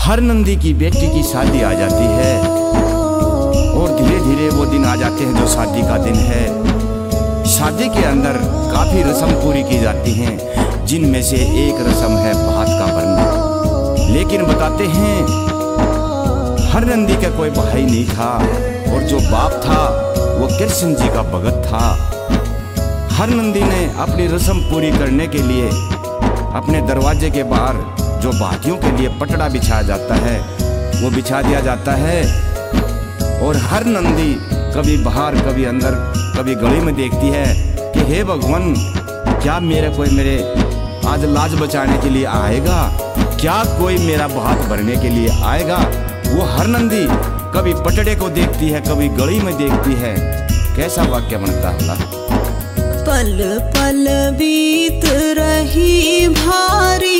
हर नंदी की बेटी की शादी आ जाती है और धीरे धीरे वो दिन आ जाते हैं जो शादी का दिन है। शादी के अंदर काफ़ी रस्म पूरी की जाती हैं, जिनमें से एक रस्म है भात का भरना। लेकिन बताते हैं हर नंदी का कोई भाई नहीं था और जो बाप था वो कृष्ण जी का भगत था। हर नंदी ने अपनी रस्म पूरी करने के लिए अपने दरवाजे के बाहर जो भातियों के लिए पटड़ा बिछाया जाता है वो बिछा दिया जाता है। और हर नंदी कभी बाहर कभी अंदर कभी गली में देखती है कि हे भगवान, क्या मेरे आज लाज बचाने के लिए आएगा, क्या कोई मेरा भात भरने के लिए आएगा। वो हर नंदी कभी पटड़े को देखती है कभी गली में देखती है। कैसा वाक्य बनता है? पल पल बीत रही भारी,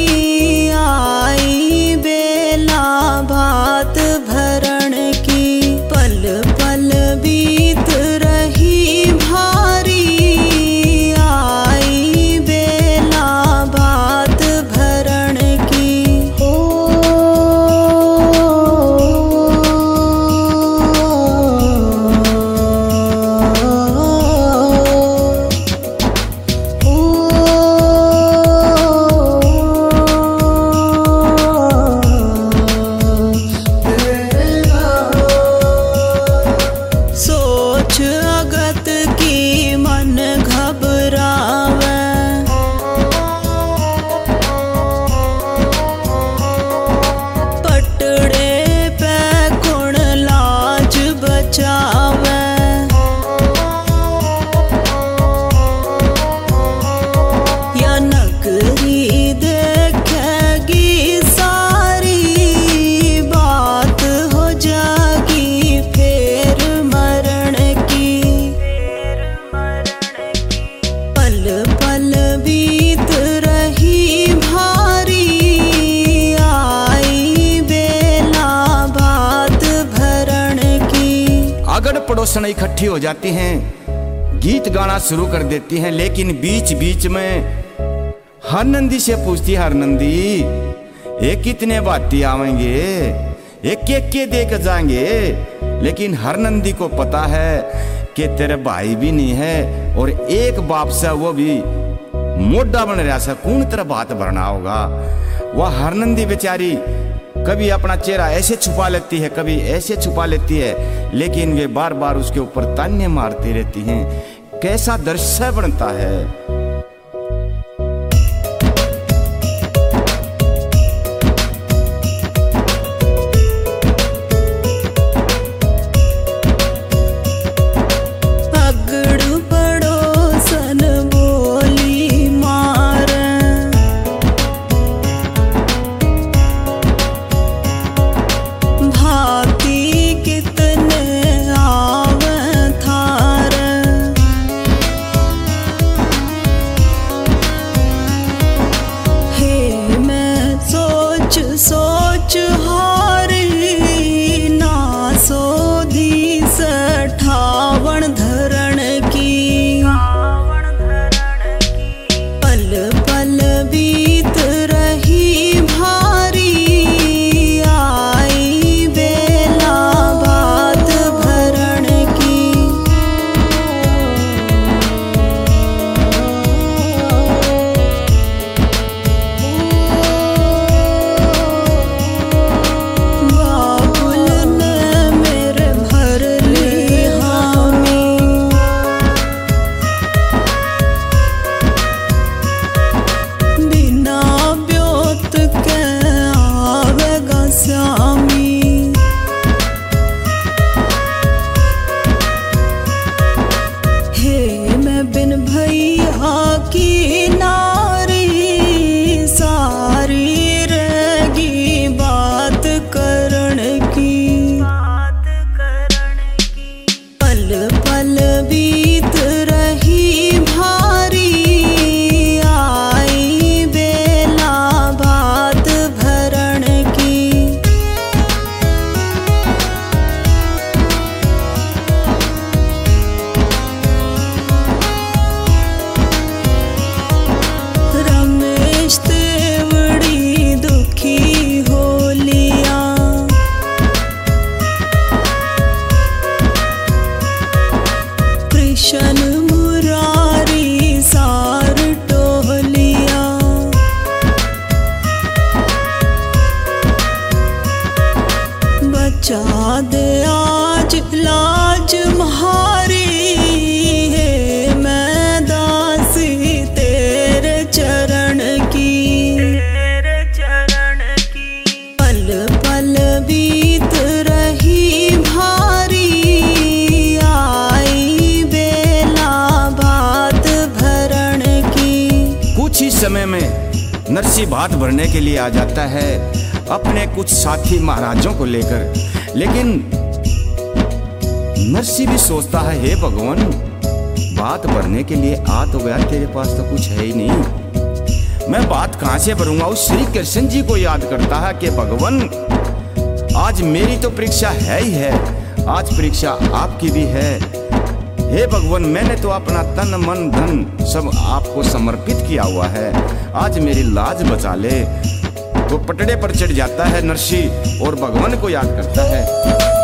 आई बेला भात भरण की। पल पल बीत रही भारी, आई बेला भात भरण की। पड़ोसन इकट्ठी हो जाती हैं, गीत गाना शुरू कर देती हैं। लेकिन बीच बीच में हर नंदी से पूछती है, हर नंदी ये कितने बाती आवेंगे, एक एक के देख जाएंगे। लेकिन हर नंदी को पता है कि तेरे भाई भी नहीं है और एक बाप से वो भी मोटा बन रहा है, कौन तेरा बात भरना होगा। वह हर नंदी बेचारी कभी अपना चेहरा ऐसे छुपा लेती है कभी ऐसे छुपा लेती है, लेकिन वे बार बार उसके ऊपर ताने मारती रहती हैं। कैसा दृश्य बनता है। चाँद आज लाज म्हारी है, मैं दासी तेरे चरण की। पल पल बीत रही भारी, आई बेला भात भरण की। कुछ ही समय में नरसी भात भरने के लिए आ जाता है अपने कुछ साथी महाराजों को लेकर। लेकिन नरसी भी सोचता है, हे भगवान, बात भरने के लिए आ तो गया, तेरे पास तो कुछ है ही नहीं, मैं बात कहां से भरूंगा। उस श्री कृष्ण जी को याद करता है कि भगवान, आज मेरी तो परीक्षा है ही है, आज परीक्षा आपकी भी है। हे भगवान, मैंने तो अपना तन मन धन सब आपको समर्पित किया हुआ है, आज मेरी लाज बचा ले। तो पटड़े पर चढ़ जाता है नरसी और भगवान को याद करता है।